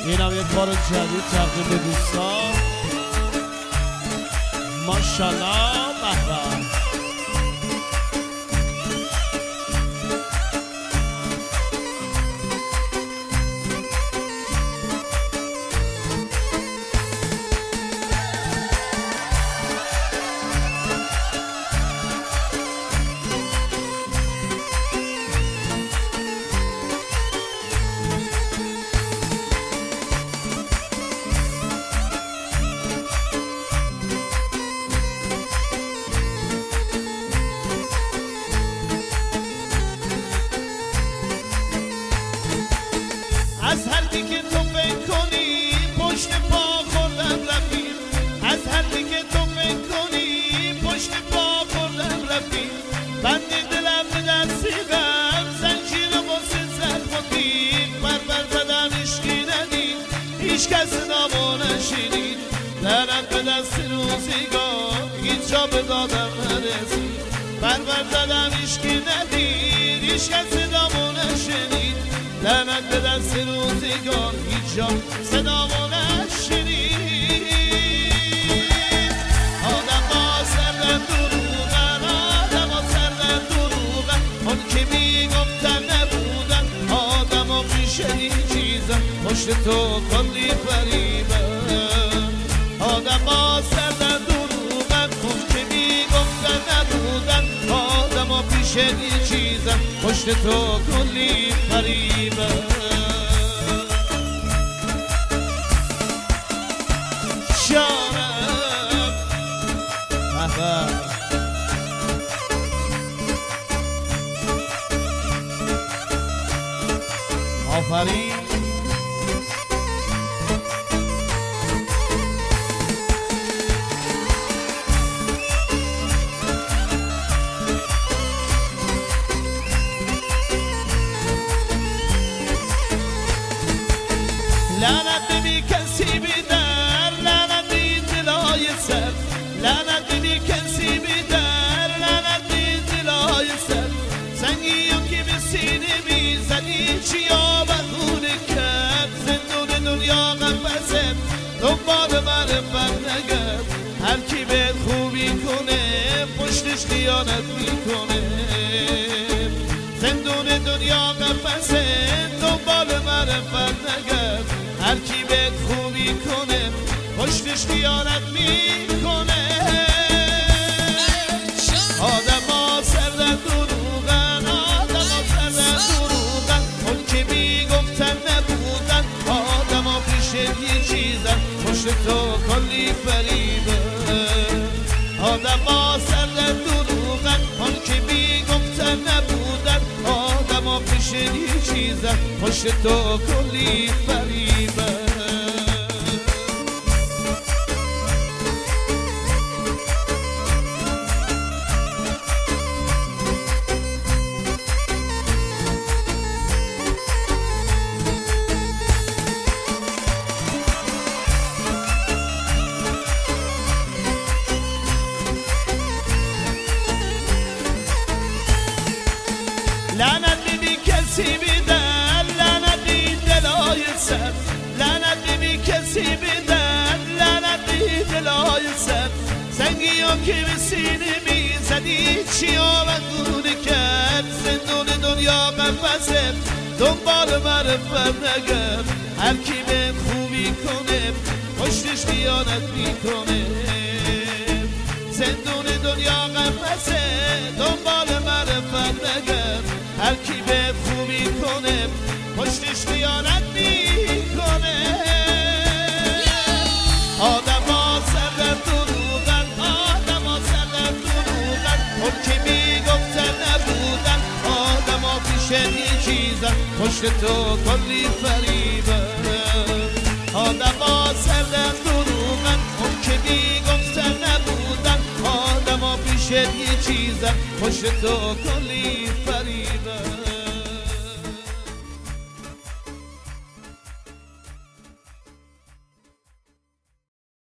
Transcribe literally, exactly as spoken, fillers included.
اینم یک بار جدید تقدیم به دوستان. ماشاءالله. بهبه. از هر دی که تو فکر کنی پشت پا خوردم رفتیم، از هر دی که تو فکر کنی پشت پا خوردم رفتیم. بند دلم به دستیدم زنجیر واسه زخم و تیغ، بر بر زدم عشقی ندید هیچ کس صدامو نشنید. درد به دست روزگار هیچ جا به دادم نرسید، بر بر زدم عشقی ندید هیچ کس صدامو نشنید. لعنت به دست روزگار هیچ جا صدامو نشنید. آدم ها سردن دروغن، آدم ها سردن دروغن، اون که میگفتن نبودن. آدم ها پیش این چیزن پشت تو کلی فریبن. آدم ها سردن دروغن، اون که میگفتن نبودن. آدم ها پیش این چیزن پشت تو کلی فریبن. شانم بهبه. آفرین. لعنت بی کسی بیدر، لعنت بی دلای سر، لعنت بی کسی بیدر، لعنت بی دلای سر. سنگی هم که به سینه میزنی چیا بخونه کرد. زندون دنیا قفصت دنبال معرفت نگرد. هر کی به خوبی کنه پشتش خیانت میکنه. زندون دنیا قفصت دنبال معرفت نگرد. هر کی به خوبی کنه پشتش خیانت میکنه. آدم ها سردن دروغن، آدم ها سردن دروغن، اون که میگفتن نبودن. آدم ها پیش یه چیزن پشت تو کلی فریبن. آدم ها سردن دروغن، اون که میگفتن نبودن. آدم ها پیش یه چیزن پشت تو کلی فریبن. لعنت بی کسی بیدر، لعنت بی دلای سر، لعنت بی کسی بیدر، لعنت بی دلای سر. سنگی ها که به سینه میزدی چیا بخونه کرد. زندون دنیا قفصت دنبال معرفت نگرد. هر کی به خوبی کنه پشتش خیانت میکنه. زندون دنیا قفصت دنبال معرفت نگرد. هر کی به خوبی کنه پشتش خیانت میکنه. آدم ها سردن دروغن، آدم ها سردن دروغن، اون که میگفتن نبودن. آدم ها پیش یه چیزن پشت تو کلی فریبن. آدم ها سردن دروغن، اون که میگفتن نبودن. آدم ها پیش یه چیزن پشت تو کلی